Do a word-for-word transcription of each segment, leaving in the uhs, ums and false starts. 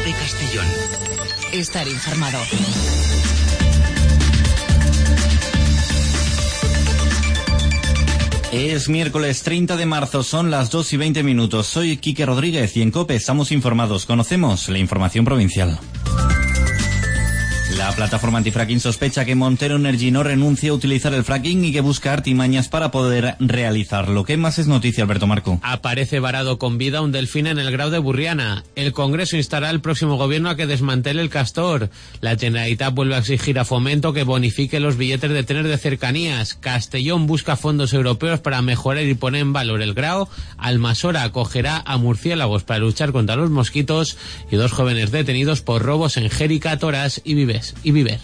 COPE Castellón. Estar informado. Es miércoles treinta de marzo, son las dos y veinte minutos. Soy Quique Rodríguez y en COPE estamos informados. Conocemos la información provincial. La plataforma antifracking sospecha que Montero Energy no renuncia a utilizar el fracking y que busca artimañas para poder realizarlo. ¿Qué más es noticia, Alberto Marco? Aparece varado con vida un delfín en el Grau de Burriana. El Congreso instará al próximo gobierno a que desmantele el castor. La Generalitat vuelve a exigir a Fomento que bonifique los billetes de tren de cercanías. Castellón busca fondos europeos para mejorar y poner en valor el Grau. Almasora acogerá a murciélagos para luchar contra los mosquitos. Y dos jóvenes detenidos por robos en Jérica, Toras y Vives. Y Viver.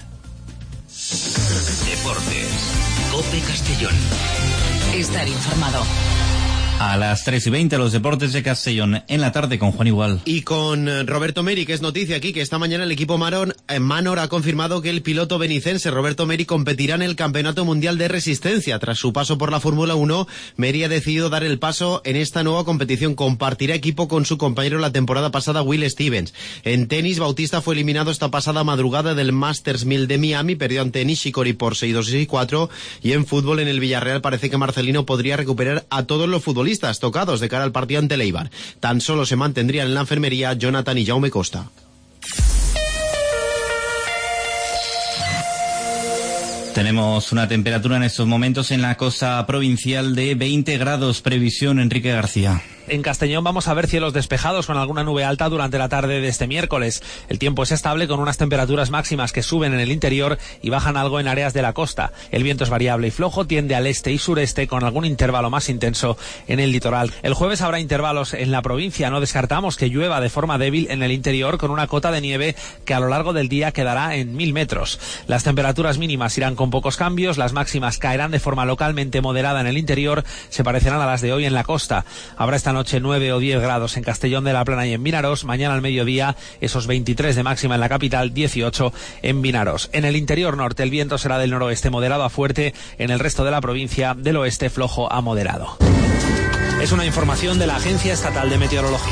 Deportes. COPE Castellón. Estar informado. A las tres y veinte, los deportes de Castellón en la tarde con Juan Igual. Y con Roberto Meri, que es noticia aquí, que esta mañana el equipo Marón, eh, Manor ha confirmado que el piloto benicense Roberto Meri competirá en el Campeonato Mundial de Resistencia. Tras su paso por la Fórmula uno, Meri ha decidido dar el paso en esta nueva competición. Compartirá equipo con su compañero la temporada pasada, Will Stevens. En tenis, Bautista fue eliminado esta pasada madrugada del Masters mil de Miami, perdió ante Nishikori por seis dos y seis cuatro. Y en fútbol, en el Villarreal, parece que Marcelino podría recuperar a todos los futbolistas tocados de cara al partido ante el Eibar. Tan solo se mantendrían en la enfermería Jonathan y Jaume Costa. Tenemos una temperatura en estos momentos en la costa provincial de veinte grados. Previsión, Enrique García. En Castellón vamos a ver cielos despejados con alguna nube alta durante la tarde de este miércoles. El tiempo es estable con unas temperaturas máximas que suben en el interior y bajan algo en áreas de la costa. El viento es variable y flojo, tiende al este y sureste con algún intervalo más intenso en el litoral. El jueves habrá intervalos en la provincia. No descartamos que llueva de forma débil en el interior con una cota de nieve que a lo largo del día quedará en mil metros. Las temperaturas mínimas irán con pocos cambios, las máximas caerán de forma localmente moderada en el interior, se parecerán a las de hoy en la costa. Habrá esta noche noche nueve o diez grados en Castellón de la Plana y en Vinaros. Mañana al mediodía esos veintitrés de máxima en la capital, dieciocho en Vinaros. En el interior norte el viento será del noroeste moderado a fuerte, en el resto de la provincia del oeste flojo a moderado. Es una información de la Agencia Estatal de Meteorología.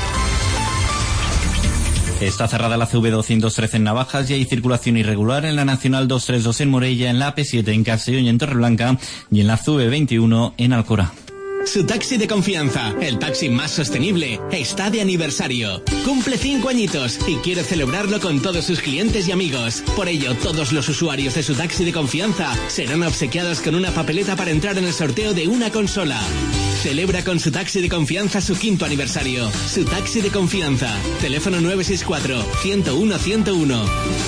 Está cerrada la C V doscientos trece en Navajas y hay circulación irregular en la Nacional doscientos treinta y dos en Morella, en la A P siete en Castellón y en Torreblanca y en la C V veintiuno en Alcora. Su taxi de confianza, el taxi más sostenible, está de aniversario. Cumple cinco añitos y quiere celebrarlo con todos sus clientes y amigos. Por ello, todos los usuarios de su taxi de confianza serán obsequiados con una papeleta para entrar en el sorteo de una consola. Celebra con su taxi de confianza su quinto aniversario. Su taxi de confianza. Teléfono nueve seis cuatro, ciento uno, ciento uno.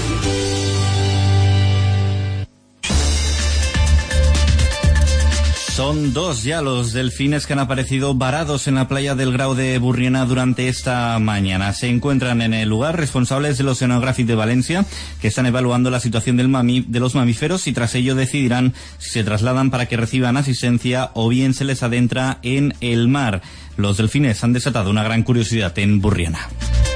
Son dos ya los delfines que han aparecido varados en la playa del Grau de Burriana durante esta mañana. Se encuentran en el lugar responsables del Oceanographic de Valencia, que están evaluando la situación del mami, de los mamíferos y tras ello decidirán si se trasladan para que reciban asistencia o bien se les adentra en el mar. Los delfines han desatado una gran curiosidad en Burriana.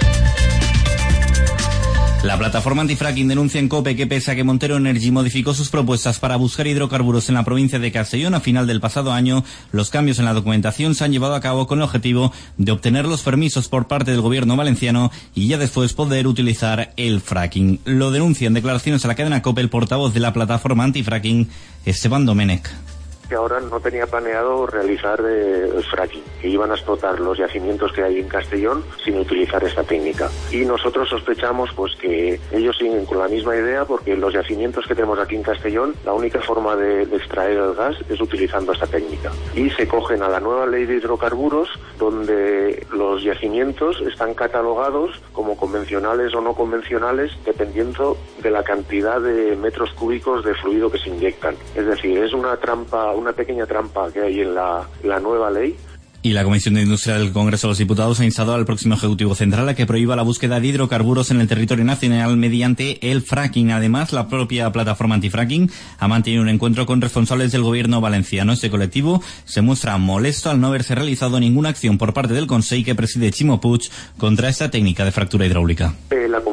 La plataforma antifracking denuncia en COPE que pese a que Montero Energy modificó sus propuestas para buscar hidrocarburos en la provincia de Castellón a final del pasado año, los cambios en la documentación se han llevado a cabo con el objetivo de obtener los permisos por parte del gobierno valenciano y ya después poder utilizar el fracking. Lo denuncia en declaraciones a la cadena COPE el portavoz de la plataforma antifracking, Esteban Domenech. Que ahora no tenía planeado realizar eh, el fracking, que iban a explotar los yacimientos que hay en Castellón sin utilizar esta técnica. Y nosotros sospechamos pues que ellos siguen con la misma idea porque los yacimientos que tenemos aquí en Castellón, la única forma de, de extraer el gas es utilizando esta técnica. Y se cogen a la nueva ley de hidrocarburos donde los yacimientos están catalogados como convencionales o no convencionales dependiendo de la cantidad de metros cúbicos de fluido que se inyectan. Es decir, es una trampa, una pequeña trampa que hay en la, la nueva ley. Y la Comisión de Industria del Congreso de los Diputados ha instado al próximo Ejecutivo Central a que prohíba la búsqueda de hidrocarburos en el territorio nacional mediante el fracking. Además, la propia plataforma antifracking ha mantenido un encuentro con responsables del gobierno valenciano. Este colectivo se muestra molesto al no haberse realizado ninguna acción por parte del Consell que preside Chimo Puig contra esta técnica de fractura hidráulica. Eh, la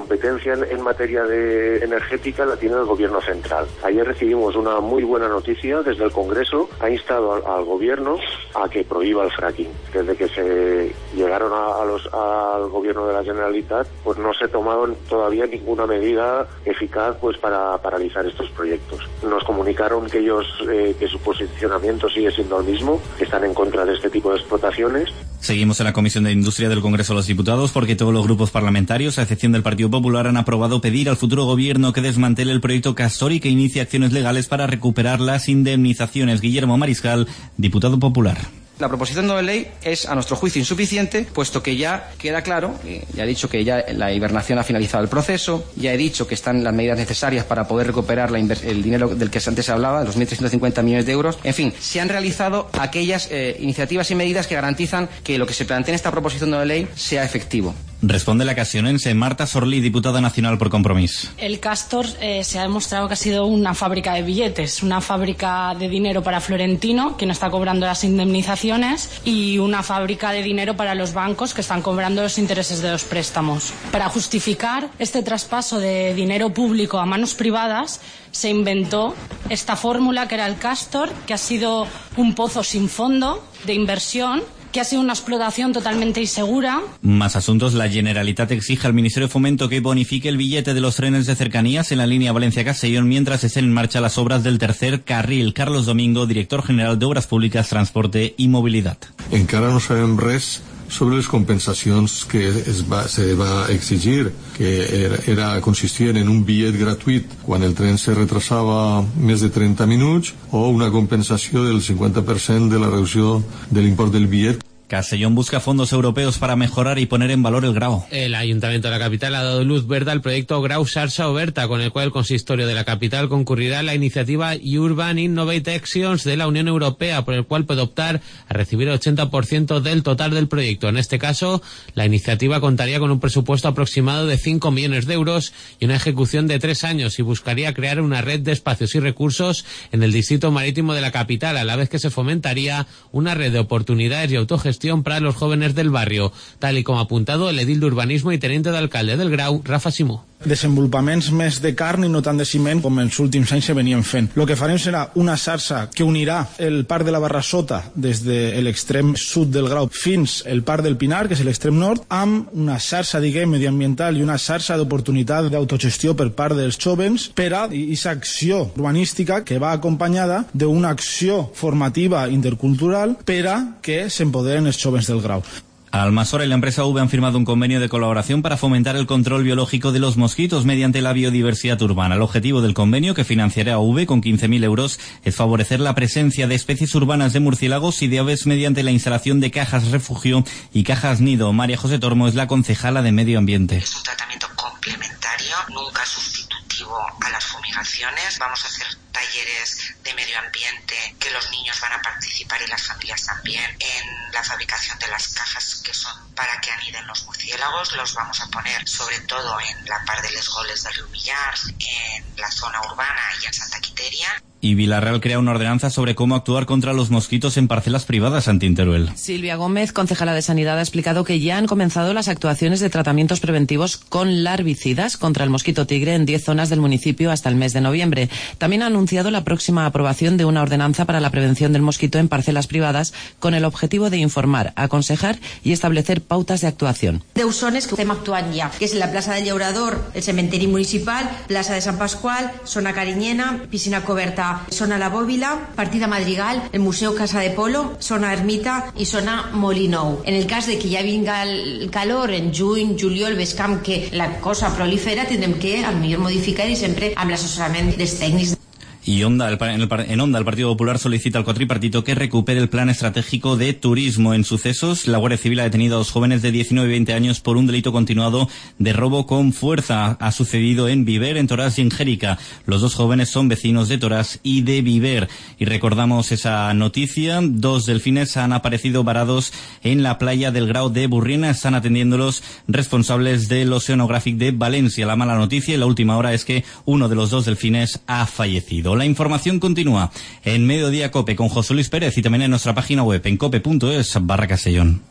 competencia en, en materia de energética la tiene el gobierno central. Ayer recibimos una muy buena noticia desde el Congreso. Ha instado al, al gobierno a que prohíba el fracking. Desde que se llegaron a, a los, al gobierno de la Generalitat, pues no se ha tomado todavía ninguna medida eficaz pues para paralizar estos proyectos. Nos comunicaron que ellos, eh, que su posicionamiento sigue siendo el mismo, que están en contra de este tipo de explotaciones. Seguimos en la Comisión de Industria del Congreso de los Diputados porque todos los grupos parlamentarios, a excepción del Partido Popular, han aprobado pedir al futuro gobierno que desmantele el proyecto Castor y que inicie acciones legales para recuperar las indemnizaciones. Guillermo Mariscal, diputado popular. La proposición de ley es, a nuestro juicio, insuficiente, puesto que ya queda claro, eh, ya he dicho que ya la hibernación ha finalizado el proceso, ya he dicho que están las medidas necesarias para poder recuperar la el dinero del que antes se hablaba, los mil trescientos cincuenta millones de euros. En fin, se han realizado aquellas eh, iniciativas y medidas que garantizan que lo que se plantea en esta proposición de ley sea efectivo. Responde la casionense Marta Sorlí, diputada nacional por Compromís. El Castor eh, se ha demostrado que ha sido una fábrica de billetes, una fábrica de dinero para Florentino, que no está cobrando las indemnizaciones, y una fábrica de dinero para los bancos, que están cobrando los intereses de los préstamos. Para justificar este traspaso de dinero público a manos privadas, se inventó esta fórmula que era el Castor, que ha sido un pozo sin fondo de inversión, que ha sido una explotación totalmente insegura. Más asuntos. La Generalitat exige al Ministerio de Fomento que bonifique el billete de los trenes de cercanías en la línea Valencia-Castellón mientras estén en marcha las obras del tercer carril. Carlos Domingo, director general de Obras Públicas, Transporte i Mobilitat. Encara no sabem res sobre les compensacions que es va, se va exigir, que era, era, consistien en un bitllet gratuït quan el tren se retrasava més de trenta minuts o una compensació del cincuenta per cent de la reducció de l'import del bitllet. Castellón busca fondos europeos para mejorar y poner en valor el Grau. El Ayuntamiento de la capital ha dado luz verde al proyecto Grau Xarxa Oberta, con el cual el consistorio de la capital concurrirá a la iniciativa Urban Innovate Actions de la Unión Europea, por el cual puede optar a recibir el ochenta por ciento del total del proyecto. En este caso, la iniciativa contaría con un presupuesto aproximado de cinco millones de euros y una ejecución de tres años y buscaría crear una red de espacios y recursos en el distrito marítimo de la capital, a la vez que se fomentaría una red de oportunidades y autogestión para los jóvenes del barrio, tal y como ha apuntado el edil de Urbanismo y teniente de alcalde del Grau, Rafa Simó. Desenvolupaments més de carn i no tant de ciment com en els últims anys se venien fent. El que farem serà una xarxa que unirà el Parc de la Barrassota des de l'extrem sud del Grau fins el Parc del Pinar, que és l'extrem nord, amb una xarxa, diguem, mediambiental i una xarxa d'oportunitat d'autogestió per part dels jóvens per a aquesta acció urbanística que va acompanyada d'una acció formativa intercultural per a que s'empoderen els jóvens del Grau. Almasora y la empresa V han firmado un convenio de colaboración para fomentar el control biológico de los mosquitos mediante la biodiversidad urbana. El objetivo del convenio, que financiará V con quince mil euros, es favorecer la presencia de especies urbanas de murciélagos y de aves mediante la instalación de cajas refugio y cajas nido. María José Tormo es la concejala de Medio Ambiente. Es un tratamiento complementario, nunca sustitutivo a las fumigaciones. Vamos a hacer talleres de medio ambiente que los niños van a participar y las familias también en la fabricación de las cajas que son para que aniden los murciélagos. Los vamos a poner sobre todo en la par de les Goles de Riu Millars, en la zona urbana y en Santa Quiteria. Y Villarreal crea una ordenanza sobre cómo actuar contra los mosquitos en parcelas privadas, Santi Teruel. Silvia Gómez, concejala de Sanidad, ha explicado que ya han comenzado las actuaciones de tratamientos preventivos con larvicidas contra el mosquito tigre en diez zonas del municipio hasta el mes de noviembre. También ha anunciado la próxima aprobación de una ordenanza para la prevención del mosquito en parcelas privadas con el objetivo de informar, aconsejar y establecer pautas de actuación. Deu zones que estem actuant ja, que és la plaça del Llaurador, el cementeri municipal, plaça de Sant Pasqual, zona Carinyena, piscina coberta, zona La Bòbila, partida Madrigal, el Museu Casa de Polo, zona Ermita i zona Molinou. En el cas de que ja vinga el calor en juny, juliol, vescam que la cosa prolifera, tindrem que al millor modificar i sempre amb l'assessorament dels tècnics. Y Onda, el, en, el, en Onda, el Partido Popular solicita al cuatripartito que recupere el plan estratégico de turismo. En sucesos, la Guardia Civil ha detenido a dos jóvenes de diecinueve y veinte años por un delito continuado de robo con fuerza. Ha sucedido en Viver, en Torás y en Jérica. Los dos jóvenes son vecinos de Torás y de Viver. Y recordamos esa noticia. Dos delfines han aparecido varados en la playa del Grau de Burriana. Están atendiendo los responsables del Oceanographic de Valencia. La mala noticia y la última hora es que uno de los dos delfines ha fallecido. La información continúa en Mediodía Cope con José Luis Pérez y también en nuestra página web en cope punto es barra Castellón.